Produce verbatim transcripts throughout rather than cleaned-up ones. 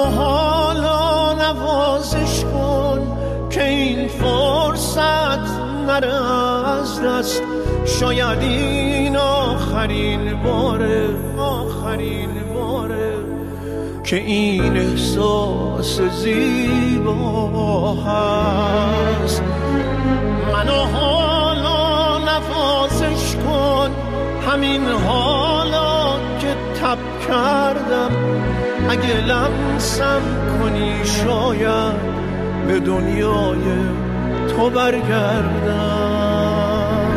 منو حالا نوازش کن که این فرصت نره از دست. شاید این آخرین باره، آخرین باره که این احساس زیبا هست. منو حالا نوازش کن، همین حالا که تب کردم. اگه لمسم کنی شاید به دنیای تو برگردم.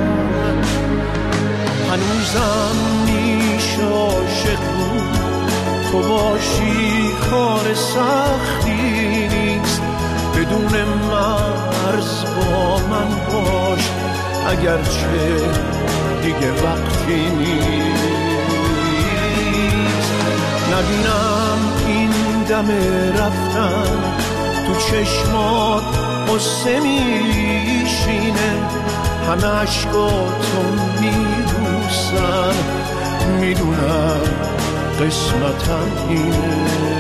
هنوزم میشه عاشق بود، تو باشی کار سختی نیست. بدون مرز با من باش اگرچه دیگه وقتی نیست. نبینم این دم رفتن تو چشمات قصه میشینه. همه عشقاتون میبوسن، میدونم قسمتم اینه.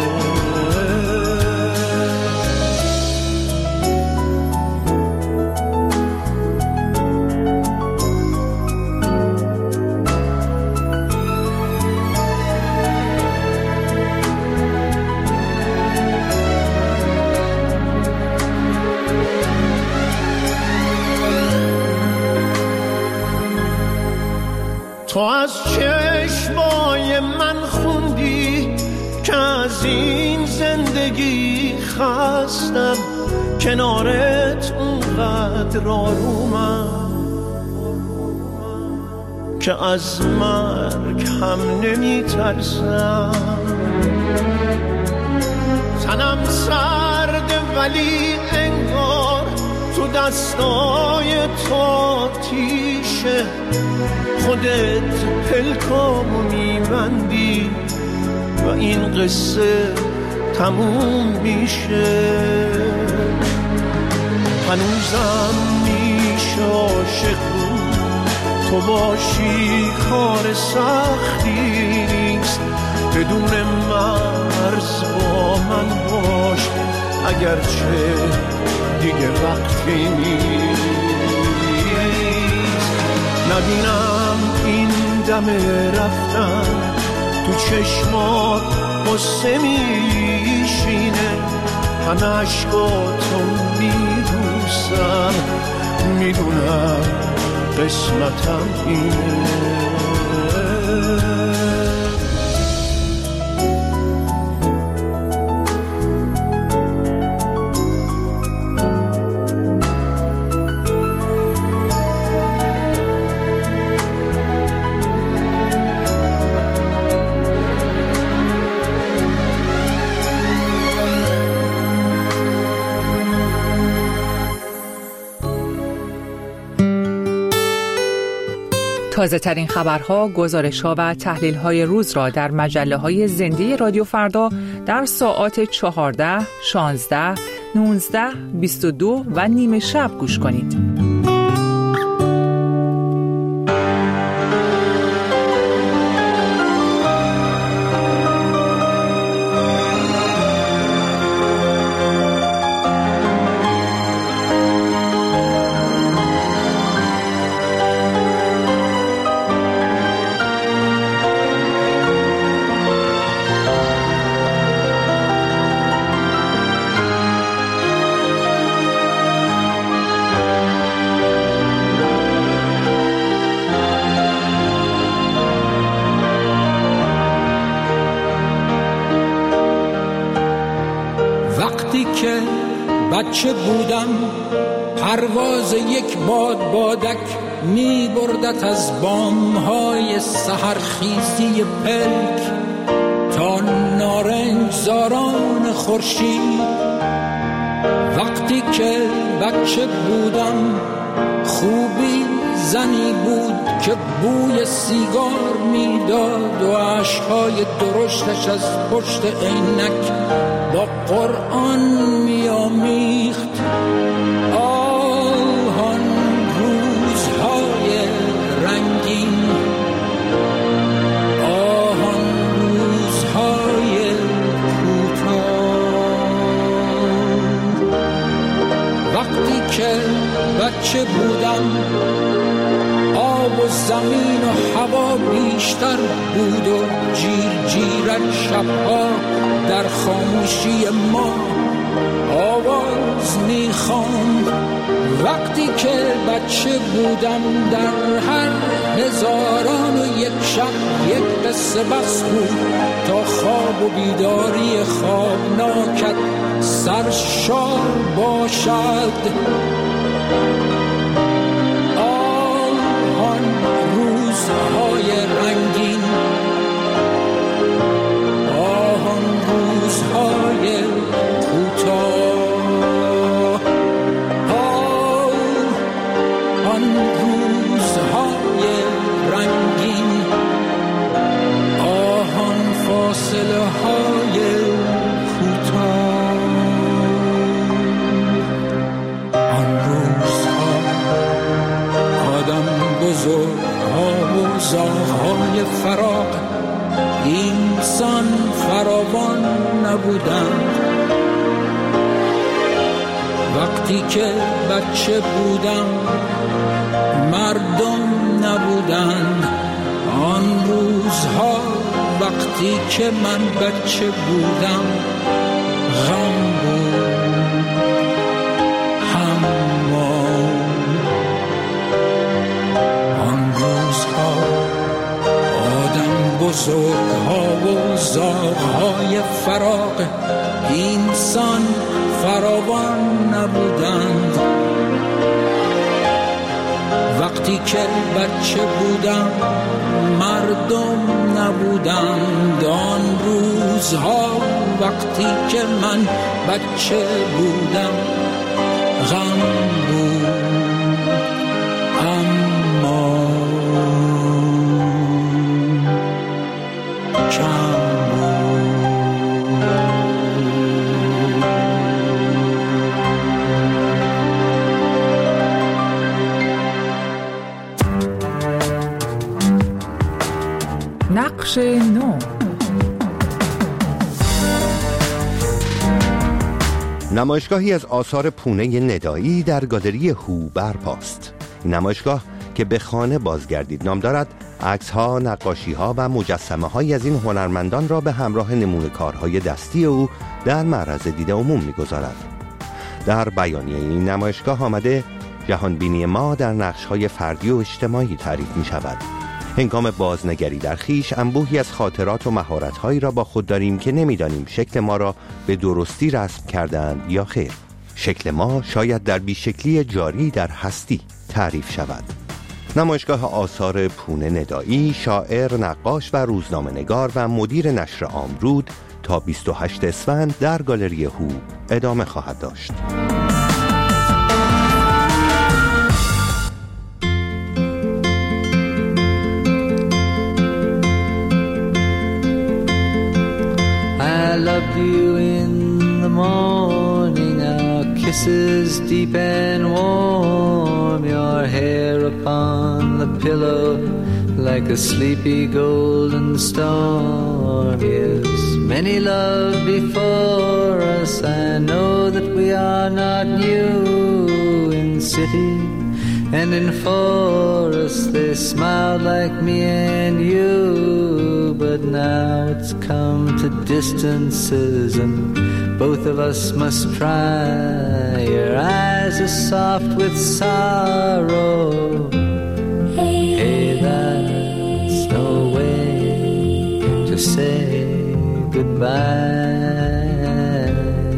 تو از چشمای من خوندی که از این زندگی خستم. کنارت اونقدر آرومم که از مرگ هم نمی ترسم. تنم سرده ولی انگار تو دستای تو آتیشه. خودت پلکامو میبندی و این قصه تموم میشه. هنوزم میشه عاشق بود، تو باشی کار سختی نیست. بدون مرز با من باش اگرچه دیگه وقتی نیست. نبینم این دم رفتن تو چشمات قصه میشینه. همه عشقاتون میبوسن، میدونم قسمتم اینه. تازه ترین خبرها، گزارش‌ها و تحلیل‌های روز را در مجله‌های زنده رادیو فردا در ساعات چهارده، شانزده، نوزده، بیست و دو و نیمه شب گوش کنید. بچه بودم پرواز یک باد بادک می بردت از بامهای سحرخیزی پلک تا نارنج زاران خورشید. وقتی که بچه بودم خوبی زنی بود که بوی سیگار میداد و اشکهای درشتش از پشت عینک با قرآن میامیخت. آهان روزهای رنگین، آهان روزهای کوتاه. که بچه بودم آب و زمین و هوا بیشتر بود و جیر جیرک شبها در خاموشی ما آواز میخواند. وقتی که بچه بودم در هر هزاران و یک شب یک قصه بس بود تا خواب و بیداری خوابناکت سرشار باشد. آن روزهای رنگین، آن روزهای کوتاه، آن روزهای رنگین، آن فاصله های کوتاه، آن روزها آدم بزرگها و زاغهای فراق اینسان فراوان نبودند. وقتی که بچه بودم مردم نبودند. آن روزها وقتی که من بچه بودم غم بود، اما آن روزها آدم بزرگها و زاغهای فراق اینسان فراوان نبودند. وقتی که بچه بودم مردم نبودند. آن روزها وقتی که من بچه بودم غم بود، اما کم نقش نو. نمایشگاهی از آثار پونه ندایی در گالری هو برپاست. این نمایشگاه که به خانه بازگردید نام دارد، عکس‌ها، نقاشی‌ها و مجسمه‌هایی از این هنرمندان را به همراه نمونه کارهای دستی او در معرض دید عموم می‌گذارد. در بیانیه این نمایشگاه آمده جهانبینی ما در نقش‌های فردی و اجتماعی تعریف می‌شود. هنگام بازنگری در خیش انبوهی از خاطرات و مهارت‌هایی را با خود داریم که نمی‌دانیم شکل ما را به درستی رسم کردند یا خیر. شکل ما شاید در بیشکلی جاری در هستی تعریف شود. نمایشگاه آثار پونه ندایی، شاعر، نقاش و روزنامه‌نگار و مدیر نشر آمرود تا بیست و هشتم اسفند در گالری هو ادامه خواهد داشت. I loved you in the morning, our kisses deep and warm, your hair upon the pillow like a sleepy golden storm. Yes, many love before us, I know that we are not new. In city and in forest they smiled like me and you. But now it's come to distances and both of us must try. Your eyes are soft with sorrow. Hey, that's no way to say goodbye.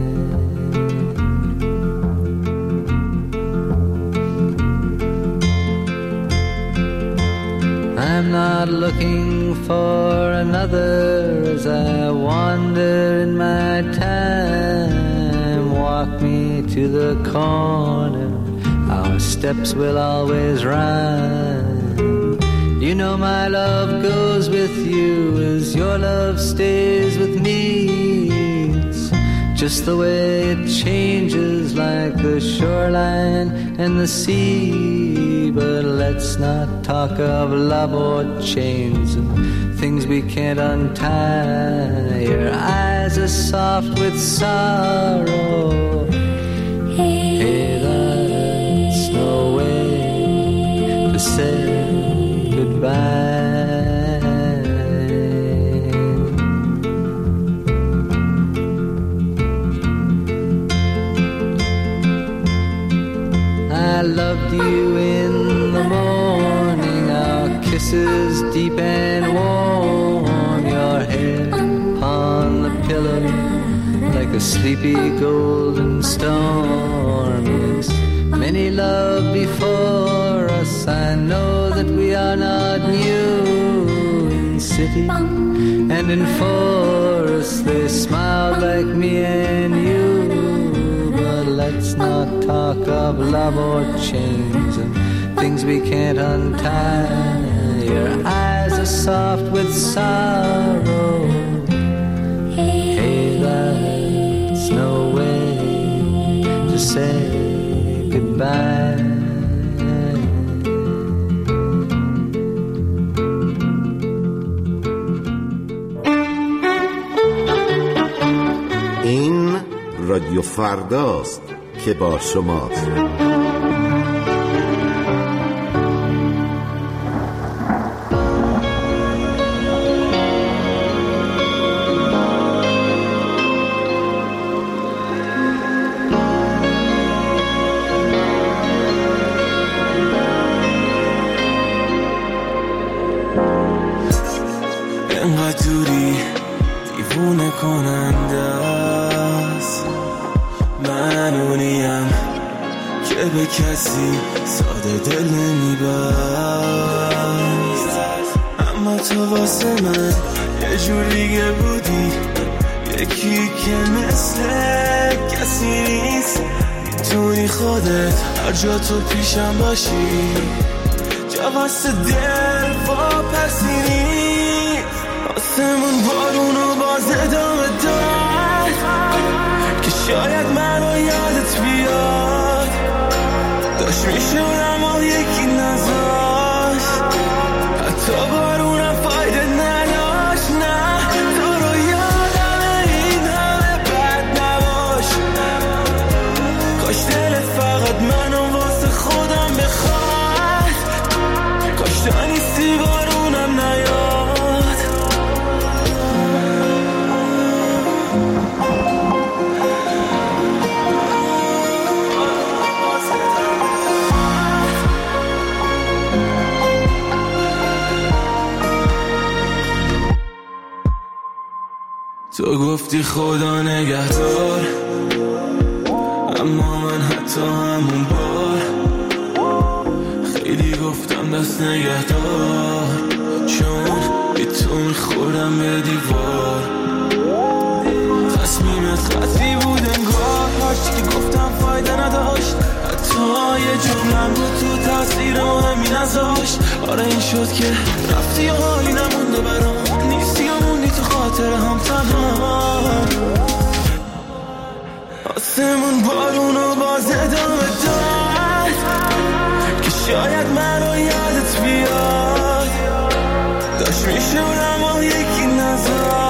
I'm not looking for another as I wander in my time. Walk me to the corner, our steps will always rhyme. You know my love goes with you as your love stays with me. It's just the way it changes like the shoreline and the sea. But let's not talk of love or chains and things we can't untie. Your eyes are soft with sorrow. Hey, that's goodbye. I loved you in the morning, our kisses deep and warm, your head upon the pillow like a sleepy golden storm. Yes, many love before us, I know that we are not new. In city and in forest they smiled like me and you. But let's not talk of love or chains and things we can't untie. Your eyes are soft with sorrow. Hey, that's no way to say goodbye. این رادیو فرداست که با شماست. انقدر دوری دیوونه کننده است، من اونیم که به کسی ساده دل نمیبست، اما تو واسه من یه جور دیگه بودی، یکی که مثل کسی نیست. میتونی خودت هر جا تو پیشم باشی، جا واسه دل واپسی نیست. آسمون بارونو باز ادامه داد که شاید منو یادت بیاد، داشت میشون اما یکی نذاشت، حتی بارونم فایده نداشت. نه تو رو یادم این همه بد نباش، کاش دلت فقط منو واسه خودم بخواد، کاش تا نیستی بارونم نیاد. تو گفتی خدا نگهدار، اما من حتی همون بار خیلی گفتم دست نگهدار، چون بی تو میخورم به دیوار. تصمیمت قطعی بود انگار، هرچی که گفتم فایده نداشت، حتی یه جملم بود تو تاثیر مهمی نذاشت. آره این شد که رفتی و حالی نمونده برام، نیستی و موندی تو خاطر هم تنها. آسمون بارونو باز ادامه داد که شاید منو یادت بیاد، داشت میشون اما یکی نذاشت.